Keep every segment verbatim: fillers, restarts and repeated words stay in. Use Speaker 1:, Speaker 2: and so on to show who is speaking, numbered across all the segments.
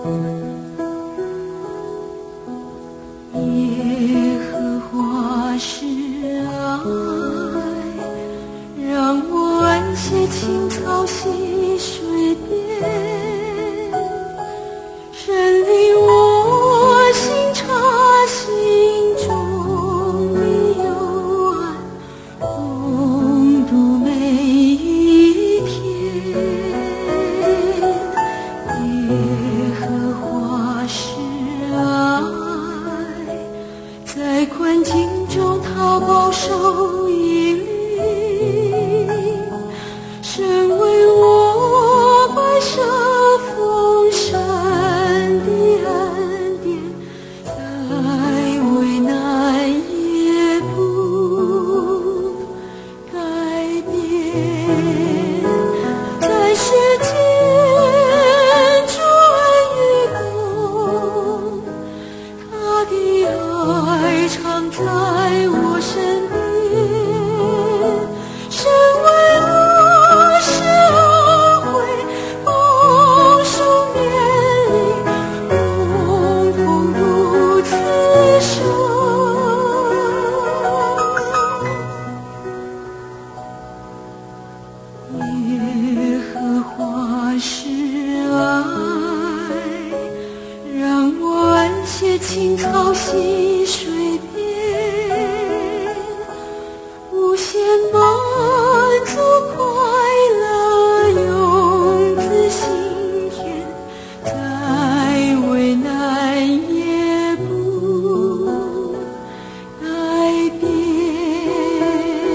Speaker 1: 耶和华是爱，让我安歇青草溪水边，神领我心察心中的幽暗，共度每一天。耶和华是爱，在困境中他保守引领，神为我摆设丰盛的恩典，在危难也不改变，在世间主恩与共，他的爱常在我身边，神为我施恩惠，丰收绵里，共同如此生。耶和华是爱，让我安歇青草溪水边，无限满足快乐永自心田，在危难也不改变。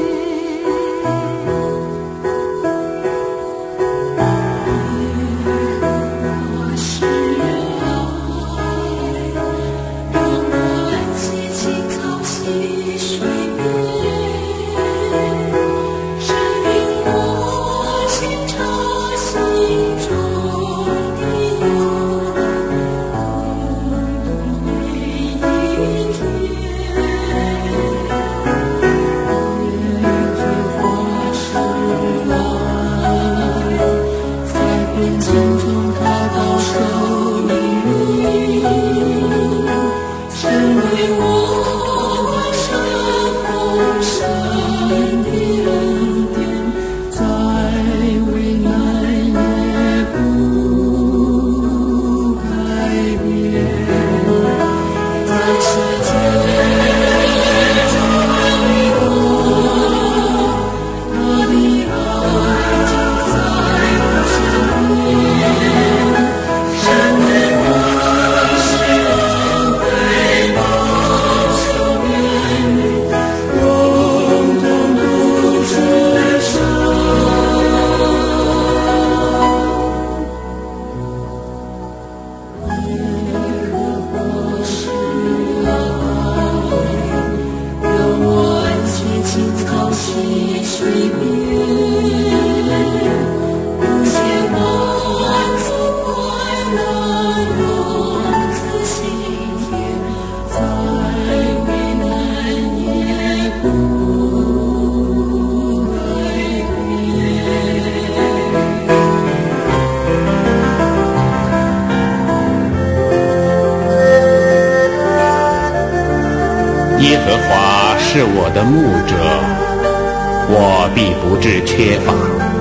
Speaker 2: 耶和华是我的牧者，我必不致缺乏。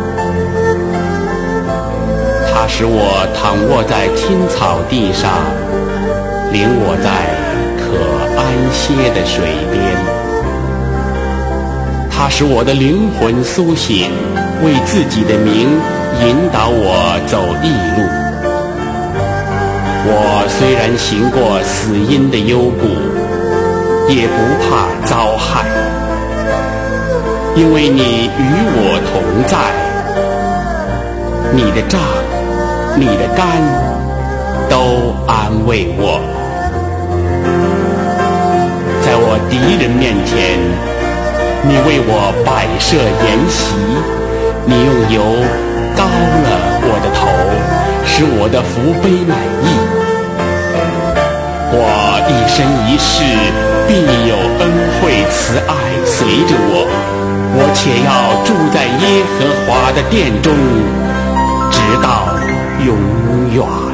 Speaker 2: 他使我躺卧在青草地上，领我在可安歇的水边。他使我的灵魂苏醒，为自己的名引导我走义路。我虽然行过死荫的幽谷，也不怕遭害，因为你与我同在，你的杖，你的竿都安慰我。在我敌人面前，你为我摆设筵席，你用油膏了我的头，使我的福杯满溢。我一生一世必有恩惠慈爱随着我，我且要住在耶和华的殿中，直到永远。